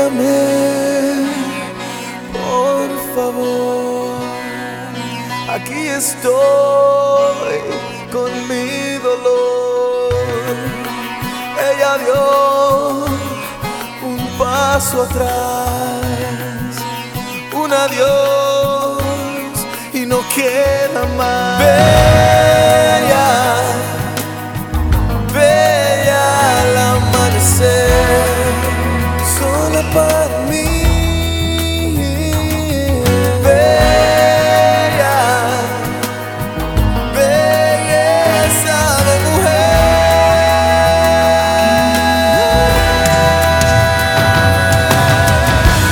Perdóname, por favor. Aquí estoy con mi dolor. Ella dio un paso atrás, un adiós y no queda más.